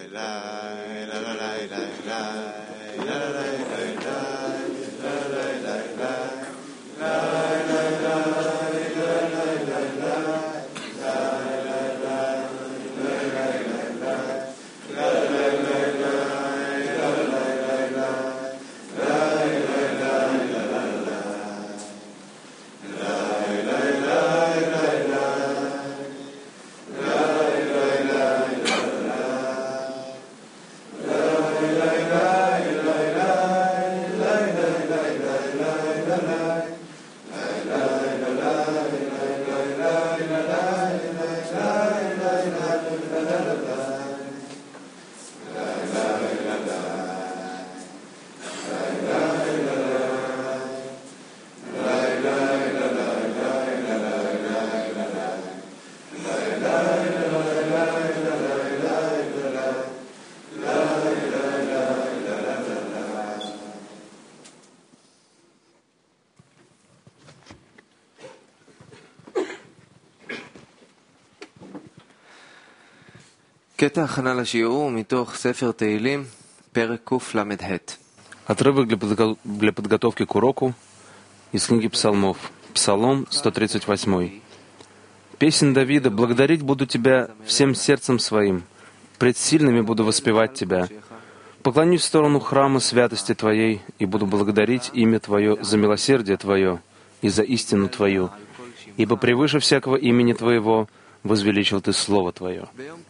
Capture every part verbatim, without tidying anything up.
קטע הכנה לשיעור מתוך ספר תהילים, פרק קל"ה. Отрывок для, подго- для подготовки к уроку из книги Псалмов. Псалом сто тридцать восемь. Песнь Давида: «Благодарить буду Тебя всем сердцем своим, пред сильными буду воспевать Тебя. Поклонюсь в сторону храма святости Твоей и буду благодарить имя Твое за милосердие Твое и за истину Твою, ибо превыше всякого имени Твоего возвеличил Ты Слово Твое.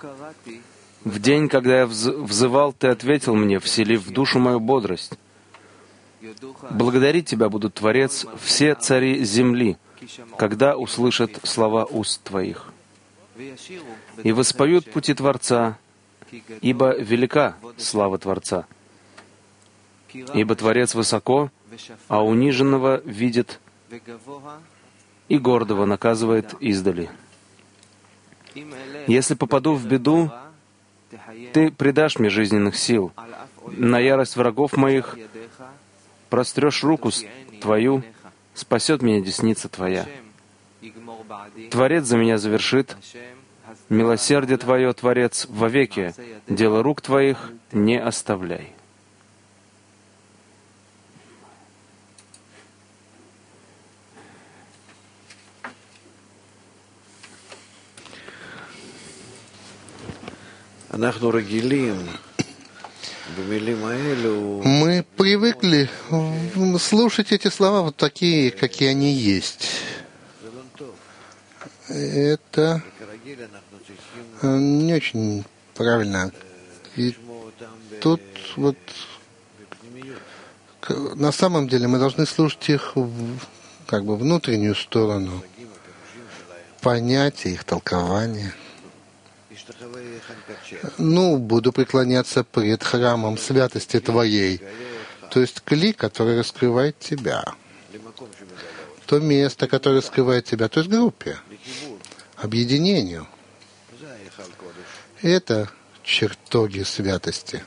В день, когда я вз- взывал, Ты ответил мне, вселив в душу мою бодрость. Благодарить Тебя будут, Творец, все цари земли, когда услышат слова уст Твоих. И воспоют пути Творца, ибо велика слава Творца. Ибо Творец высоко, а униженного видит, и гордого наказывает издали. Если попаду в беду, Ты придашь мне жизненных сил. На ярость врагов моих прострешь руку Твою, спасет меня десница Твоя. Творец за меня завершит. Милосердие Твое, Творец, вовеки. Дело рук Твоих не оставляй». Мы привыкли слушать эти слова вот такие, какие они есть. Это не очень правильно. И тут вот на самом деле мы должны слушать их в, как бы внутреннюю сторону, понятия, их толкования. Ну, буду преклоняться пред храмом святости Твоей, то есть кли, который раскрывает Тебя, то место, которое раскрывает Тебя, то есть группе, объединению. Это чертоги святости.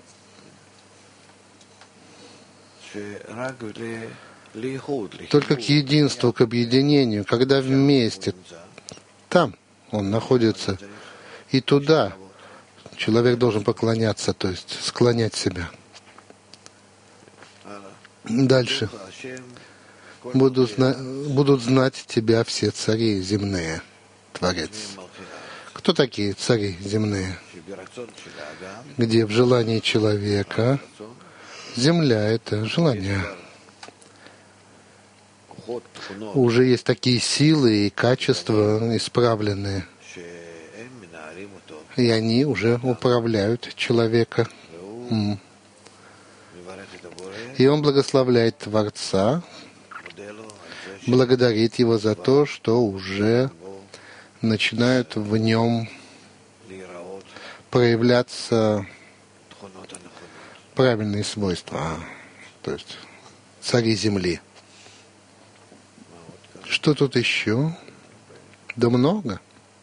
Только к единству, к объединению, когда вместе, там он находится, и туда человек должен поклоняться, то есть склонять себя. Дальше. Буду зна- будут знать Тебя все цари земные, Творец. Кто такие цари земные? Где в желании человека земля — это желание. Уже есть такие силы и качества исправленные, и они уже управляют человека. И он благословляет Творца, благодарит его за то, что уже начинают в нем проявляться правильные свойства, то есть цари земли. Что тут еще? Да много.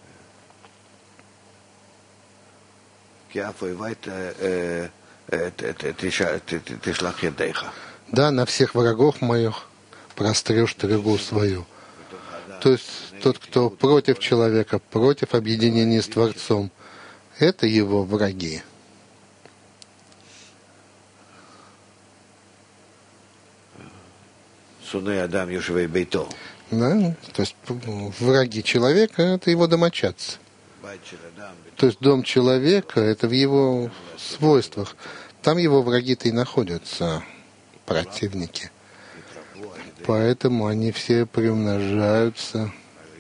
Да, на всех врагов моих прострешь ты руку свою. То есть тот, кто против человека, против объединения с Творцом, это его враги. Да? То есть враги человека — это его домочадцы. То есть дом человека — это в его свойствах. Там его враги-то и находятся, противники. Поэтому они все приумножаются.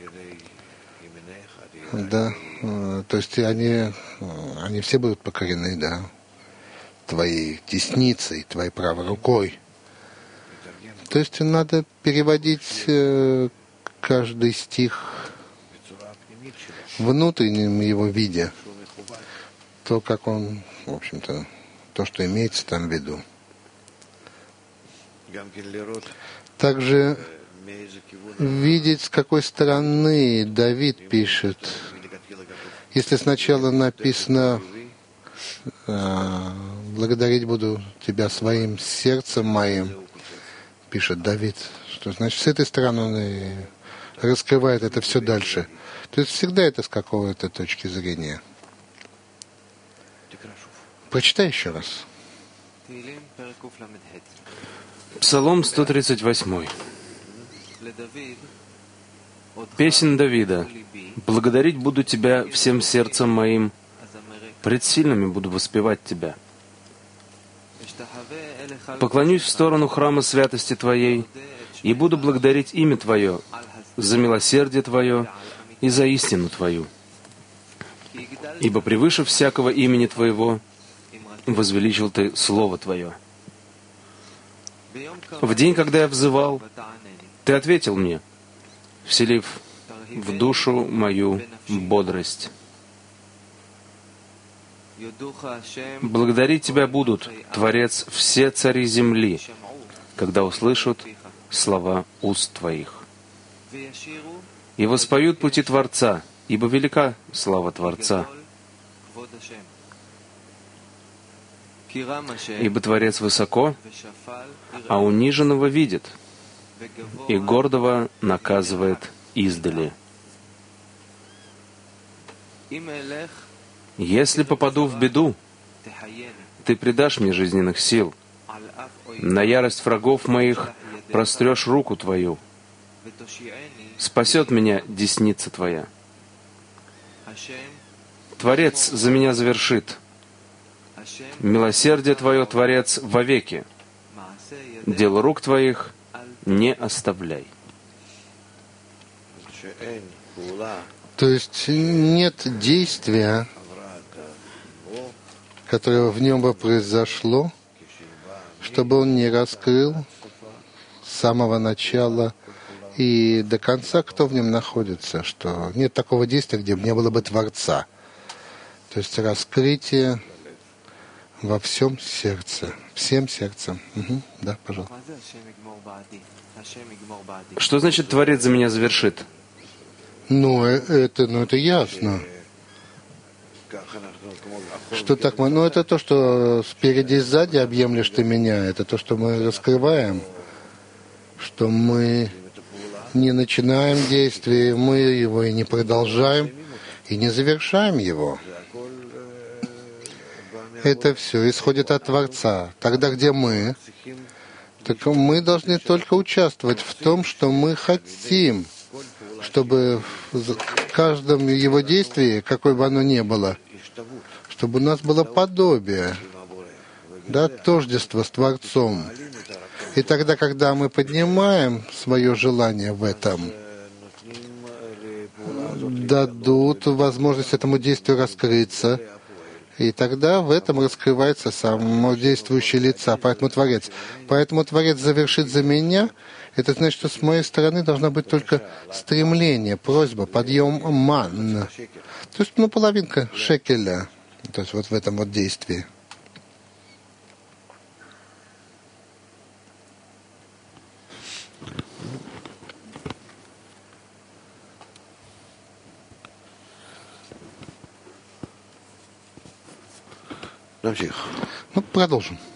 Да. То есть они, они все будут покорены, да, твоей десницей, твоей правой рукой. То есть надо переводить э, каждый стих в внутреннем его виде, то, как он, в общем-то, то, что имеется там в виду. Также видеть, с какой стороны Давид пишет. Если сначала написано «благодарить буду тебя своим сердцем моим», пишет Давид, что значит с этой стороны он и раскрывает это все дальше. То есть всегда это с какой-то точки зрения. Прочитай еще раз. Псалом сто тридцать восемь. Песен Давида. «Благодарить буду тебя всем сердцем моим, пред сильными буду воспевать тебя. Поклонюсь в сторону храма святости Твоей и буду благодарить имя Твое за милосердие Твое и за истину Твою. Ибо превыше всякого имени Твоего возвеличил Ты Слово Твое. В день, когда я взывал, Ты ответил мне, вселив в душу мою бодрость. Благодарить Тебя будут, Творец, все цари земли, когда услышат слова уст Твоих. И воспоют пути Творца, ибо велика слава Творца. Ибо Творец высоко, а униженного видит, и гордого наказывает издали. Если попаду в беду, Ты придашь мне жизненных сил. На ярость врагов моих прострешь руку Твою. Спасет меня десница Твоя. Творец за меня завершит. Милосердие Твое, Творец, вовеки. Дело рук Твоих не оставляй. То есть нет действия, которое в нем бы произошло, чтобы он не раскрыл с самого начала и до конца, кто в нем находится, что нет такого действия, где не было бы Творца. То есть раскрытие во всем сердце, всем сердцем. Угу. Да, пожалуйста. Что значит Творец за меня завершит? Ну, это, ну, это ясно. Что так мы, ну, это то, что спереди и сзади объемлешь ты меня, это то, что мы раскрываем, что мы не начинаем действие, мы его и не продолжаем, и не завершаем его. Это все исходит от Творца. Тогда где мы? Так мы должны только участвовать в том, что мы хотим, чтобы в каждом его действии, какое бы оно ни было, чтобы у нас было подобие, да, тождество с Творцом. И тогда, когда мы поднимаем свое желание в этом, дадут возможность этому действию раскрыться, и тогда в этом раскрывается само действующее лица, поэтому Творец. Поэтому Творец завершит за меня. Это значит, что с моей стороны должно быть только стремление, просьба, подъем ман. То есть, ну, половинка шекеля. То есть вот в этом вот действии. Ну, продолжим.